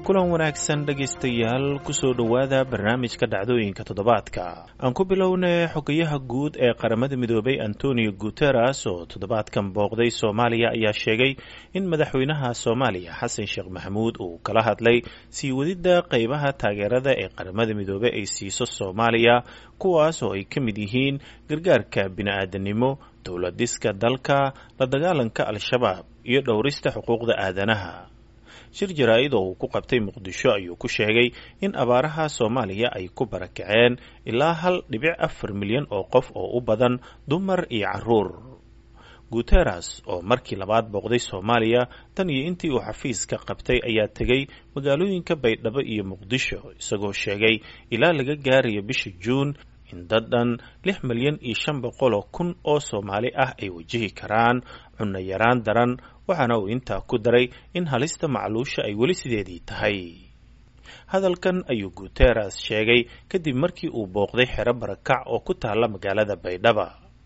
kulan wanaagsan dhegaystayaal kusoo dhowaada barnaamijka dhacdooyinka toddobaadka aan ku bilownay xogayaha guud ee qaramada midoobay Antonio Guterres oo toddobaadkan booqday Soomaaliya ayaa sheegay in madaxweynaha Soomaaliya Xasan Sheekh Maxamuud uu kala hadlay sii wadida qaybaha taageerada ee qaramada midoobay ay siiso Soomaaliya kuwaas oo ay ka mid yihiin gargaarka bini'aadanimo, dowlad dhiska dalka, la dagaalanka al-shabaab iyo dhowrista xuquuqda aadanaha. shir jaraa'id oo uu ku qabtay Muqdisho ayuu ku sheegay in abaaraha Soomaaliya ay ku barakaceen ilaa 1.4 milyan oo qof oo u badan dumar iyo carruur. Guterres oo markii labaad booqday Soomaaliya tan iyo intii uu xafiiska qabtay ayaa tegay magaalooyinka Baydhabo iyo Muqdisho isagoo sheegay ilaa laga gaarayo bishii Juun in dadan 6,500,000 oo Soomaali ah ay wajihi karaan cunno yaraan daran, waxaana uu intaa ku daray in halista macluusha ay weli sideedii tahay. hadalkan ayuu Guterres sheegay kadib markii uu booqday xero barakac oo ku taala magaalada Baydhabo.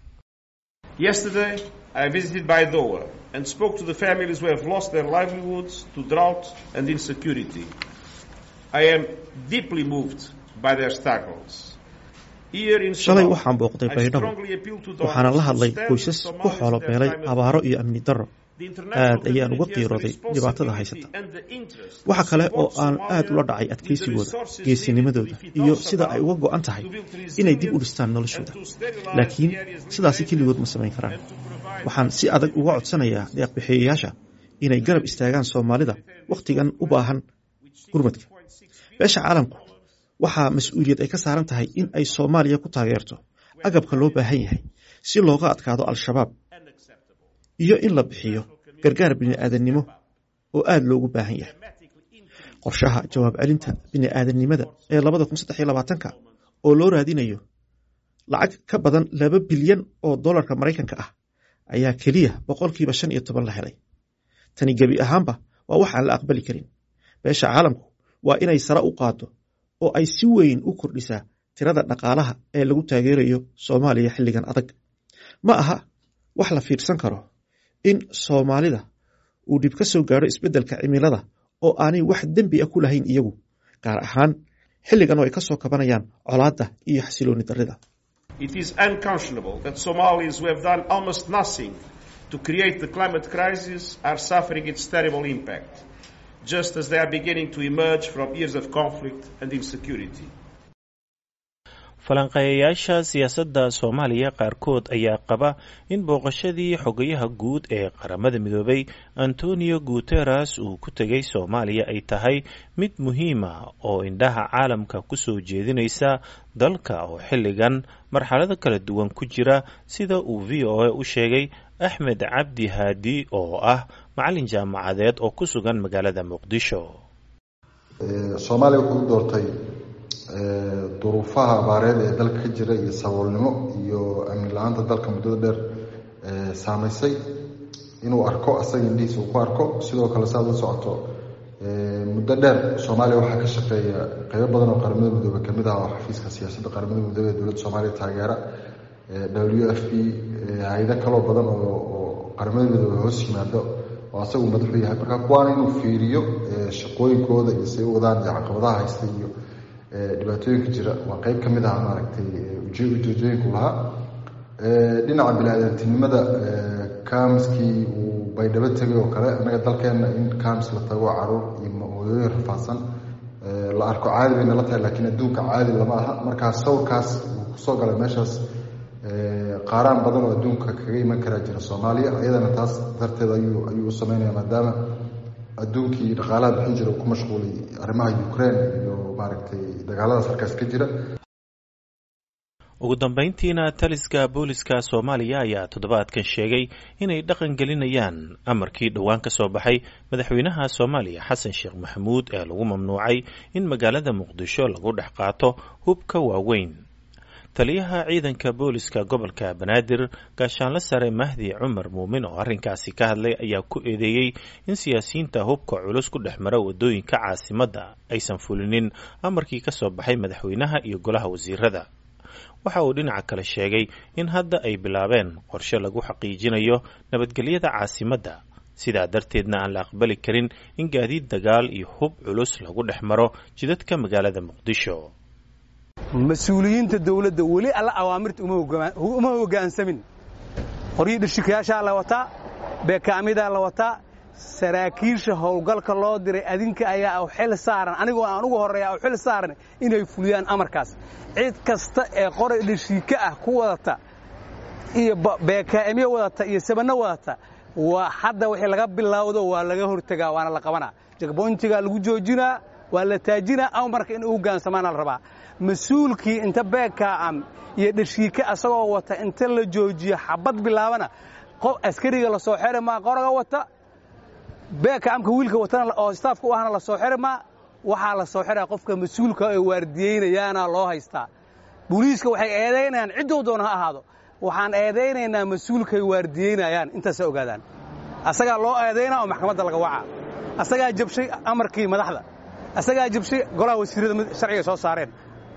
Yesterday, I visited Baidoa and spoke to the families who have lost their livelihoods to drought and insecurity. I am deeply moved by their struggles. shalay waxaan booqday Baydhabo waxaana la hadlay qoysas ku xoolo beelay abaaro iyo amni darro. aad ayaan uga qiirooday dhibaatada haysata. waxa kale oo aan aad ula dhacay adkaysigooda, geesinimadooda iyo sida ay uga go'an tahay inay dib u dhistaan noloshooda. laakiin sidaasi keligood ma samayn karaan. waxaan si adag uga codsanayaa deeq-bixiyayaasha inay garab istaagaan Soomaalida wakhtigan u baahan gurmadka. beesha caalamku waxaa mas'uuliyad ay ka saaran tahay in ay Soomaaliya ku taageerto agabka loo baahan yahay si looga adkaado al-shabaab iyo in la bixiyo gargaar bini'aadanimo oo aad loogu baahan yahay. qorshaha jawaab celinta bini'aadanimada ee 2023 oo loo raadinayo lacag ka badan 2 bilyan oo dollarka Mareykanka ah ayaa kaliya 15% la helay. tani gebi ahaanba waa wax aan la aqbali karin. beesha caalamku waa inay sare u qaado oo ay si weyn u kordhisaa tirada dhaqaalaha ee lagu taageerayo Soomaaliya xilligan adag. ma aha wax la fiirsan karo in Soomaalida uu dib ka soo gaaro isbeddelka cimilada oo aanay wax dembi ah ku lahayn iyagu, gaar ahaan xilligan oo ay ka soo kabanayaan colaadda iyo xasilooni darrida. It is unconscionable that Somalis who have done almost nothing to create the climate crisis are suffering its terrible impact, just as they are beginning to emerge from years of conflict and insecurity. falanqeeyayaasha siyaasadda Soomaaliya qaarkood ayaa qaba in booqashadii xogayaha guud ee qaramada midoobay Antonio Guterres uu ku tegay Soomaaliya ay tahay mid muhiim ah oo indhaha caalamka ku soo jeedinaysa dalka oo xilligan marxalado kala duwan ku jira, sida uu VOA u sheegay Axmed Cabdi Haadi oo ah macallin jaamacadeed oo ku sugan magaalada Muqdisho. Soomaaliya wuxuu doortay duruufaha abaareed ee dalka ka jira iyo saboolnimo iyo amni la'aanta dalka muddada dheer saamaysay inuu arko asaga indhihiisa uu ku arko. sidoo kale saad la socoto muddo dheer Soomaaliya waxaa ka shaqeeya qaybo badan oo qaramada midoobay ka mid ah oo xafiiska siyaasadda qaramada midoobay ee dowladda Soomaaliya taageera, WFP, hay'ado kaloo badan oo qaramada midoobay hoos yimaado oo asagu madaxu yahay. marka kuwaan inuu fiiriyo shaqooyinkooda iyo say u wadaan iyo caqabadaha haysta iyo dhibaatooyinka jira waa qayb ka mid ah maaragtay ujeedooyinku lahaa. dhinaca bini'aadantinimada kaamskii uu Baydhabo tegay oo kale, annaga dalkeenna in kaams la tago carruur iyo hooyooyin rafaadsan la arko caadi bay nala tahay, laakiin adduunka caadi lama aha. markaa sawirkaas uu kusoo galay meeshaas qaaraan badan oo adduunka kaga iman karaa jira Soomaaliya. iyadana taas darteed ayuu u sameynaya maadaama adduunkii dhaqaalaha bixin jira uu ku mashquulay arrimaha Ukraine iyo maaragtay dagaaladaas halkaas ka jira. ugu dambeyntiina taliska booliska Soomaaliya ayaa toddobaadkan sheegay inay dhaqan gelinayaan amarkii dhowaan ka soo baxay madaxweynaha Soomaaliya Xasan Sheekh Maxamuud ee lagu mamnuucay in magaalada Muqdisho lagu dhex qaato hubka waaweyn. taliyaha ciidanka booliska gobolka Banaadir gaashaanle sare Mahdi Cumar Muumin oo arrinkaasi ka hadlay ayaa ku eedeeyay in siyaasiyiinta hubka culus ku dhex mara wadooyinka caasimadda aysan fulinin amarkii ka soo baxay madaxweynaha iyo golaha wasiirada. waxa uu dhinaca kale sheegay in hadda ay bilaabeen qorshe lagu xaqiijinayo nabadgelyada caasimadda sidaa darteedna aan la aqbali karin in gaadiid dagaal iyo hub culus lagu dhex maro jidadka magaalada muqdisho. mas-uuliyiinta dawladda weli alla awaamirta uma hoggaansamin. qoryihii dhishikayaashaa la wataa, beekaamidaa la wataa, saraakiisha howlgalka loo diray adinka ayaa u xil saaran, anigoo aan ugu horreeya u xil saaran inay fuliyaan amarkaas. cid kasta ee qoray dhishika ah ku wadata iyo beekaamiyo wadata iyo sabanno wadata, waa hadda wixii laga bilowdo waa laga hortagaa, waana la qabanaa. jagboontiga lagu joojinaa, waa la taajinaa, amarka in uu hoggaansamaan la rabaa. mas-uulkii inta beekaam iyo dhishika asagoo wata inta la joojiyo xabad bilaabana, qof askariga la soo xiri maa qoraga wata, beekaamka wiilka watana oo staafka u ahna la soo xiri maa. waxaa la soo xiraa qofka mas-uulka ee waardiyeynayaana loo haystaa. booliiska waxay eedaynayaan cidduu doona ha ahaado, waxaan eedaynaynaa mas-uulkay waardiyeynayaan, intaasa ogaadaan. asagaa loo eedaynaa oo maxkamadda laga wacaa. asagaa jabshay amarkii madaxda, asagaa jabshay golaha wasiirada sharciga soo saareen.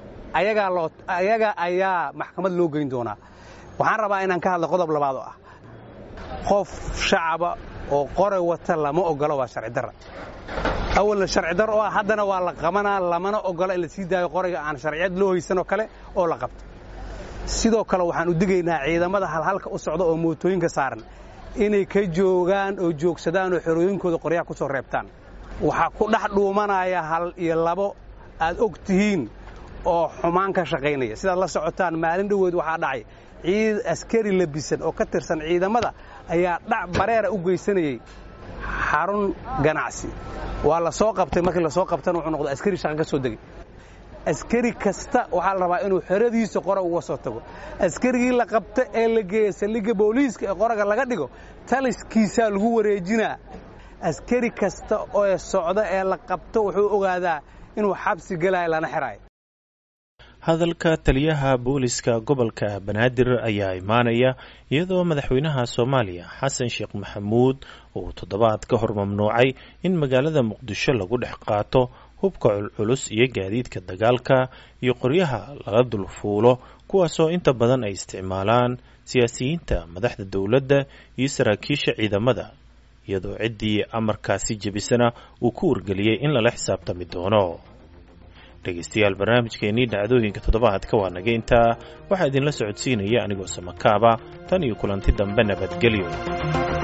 ayaga ayaa maxkamad loo geyn doonaa. waxaan rabaa inaan ka hadlo qodob labaad oo ah qof shacaba oo qoray wata lama ogolo, waa sharci darra. awalna sharci darro oo ah, haddana waa la qabanaa, lamana ogolo in la sii daayo qorayga aan sharciyad loo haysanoo kale oo la qabto. sidoo kale waxaan u digaynaa ciidamada halhalka u socda oo mootooyinka saaran inay ka joogaan oo joogsadaan oo xerooyinkooda qoryaha ku soo reebtaan. waxaa ku dhex dhuumanaya 1 iyo 2 aad og tihiin oo xumaan ka shaqaynaya. sidaad la socotaan, maalin dhoweed waxaa dhacay askari labisan oo ka tirsan ciidamada ayaa dhac bareera u geysanayay xarun ganacsi. waa la soo qabtay, markii la soo qabtana wuxuu noqday askari shaqo ka soo degay. askari kasta waxaa la rabaa inuu xeradiisa qora uga soo tago. askarigii la qabta ee la geeya saldhigga booliiska ee qoraga laga dhigo, taliskiisaa lagu wareejinaa. askari kasta oo socda ee la qabto wuxuu ogaadaa inuu xabsi galayo lana xiraayo. hadalka taliyaha booliska gobolka banaadir ayaa imaanaya iyadoo madaxweynaha Soomaaliya Xasan Sheekh Maxamuud uu toddobaad ka hor mamnuucay in magaalada Muqdisho lagu dhex qaato hubka culus iyo gaadiidka dagaalka iyo qoryaha laga dulfuulo, kuwaasoo inta badan ay isticmaalaan siyaasiyiinta, madaxda dawladda iyo saraakiisha ciidamada, iyadoo ciddii amarkaasi jebisana uu ku wargeliyey in lala xisaabtami doono. dhegeystayaal, barnaamijkeennii dhacdooyinka toddobaadka waa naga intaa. waxaa idinla socodsiinaya anigoo Samakaaba. tan iyo kulanti dambe, nabadgelyo.